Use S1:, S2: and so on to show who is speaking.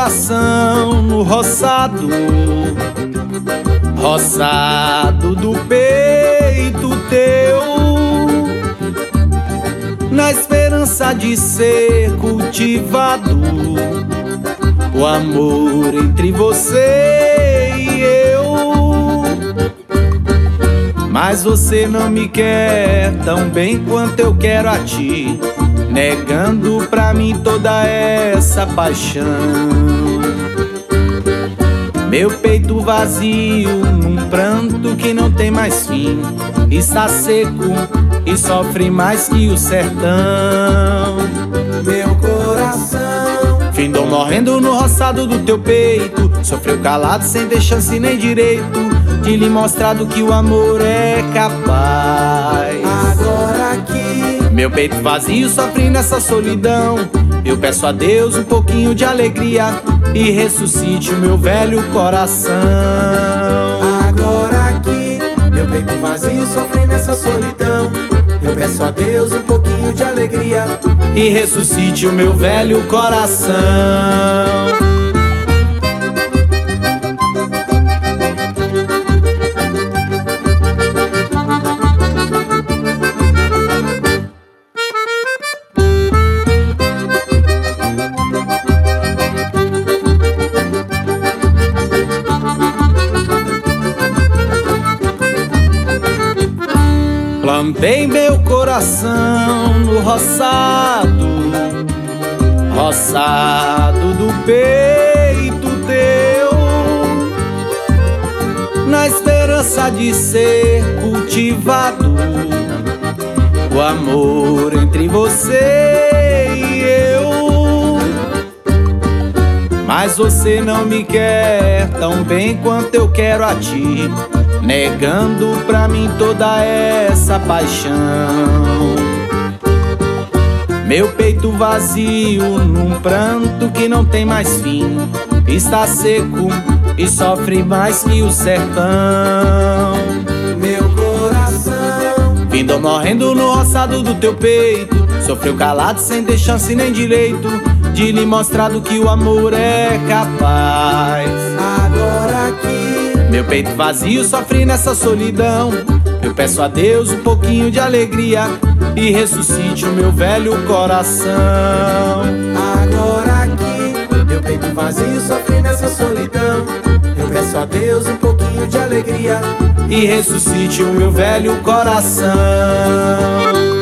S1: coração no roçado, roçado do peito teu, na esperança de ser cultivado o amor entre você e eu. Mas você não me quer tão bem quanto eu quero a ti, negando pra mim toda essa paixão. Meu peito vazio num pranto que não tem mais fim, está seco e sofre mais que o sertão.
S2: Meu coração
S1: findou morrendo no roçado do teu peito, sofreu calado sem ter chance nem direito de lhe mostrar do que o amor é capaz.
S2: agora aqui,
S1: Meu peito vazio sofre nessa solidão, eu peço a Deus um pouquinho de alegria e ressuscite o meu velho coração.
S2: agora aqui, meu peito vazio sofre nessa solidão. Eu peço a Deus um pouquinho de alegria
S1: E ressuscite o meu velho coração. Plantei meu coração no roçado, roçado do peito teu, na esperança de ser cultivado o amor entre você e eu. Mas você não me quer tão bem quanto eu quero a ti, negando pra mim toda essa paixão. Meu peito vazio num pranto que não tem mais fim, está seco e sofre mais que o sertão.
S2: meu coração
S1: Findou morrendo no roçado do teu peito, sofreu calado sem ter chance nem direito de lhe mostrar do que o amor é capaz.
S2: agora aqui,
S1: Meu peito vazio sofre nessa solidão, eu peço a Deus um pouquinho de alegria e ressuscite o meu velho coração.
S2: agora aqui, meu peito vazio sofre nessa solidão. Eu peço a Deus um pouquinho de alegria
S1: E ressuscite o meu velho coração.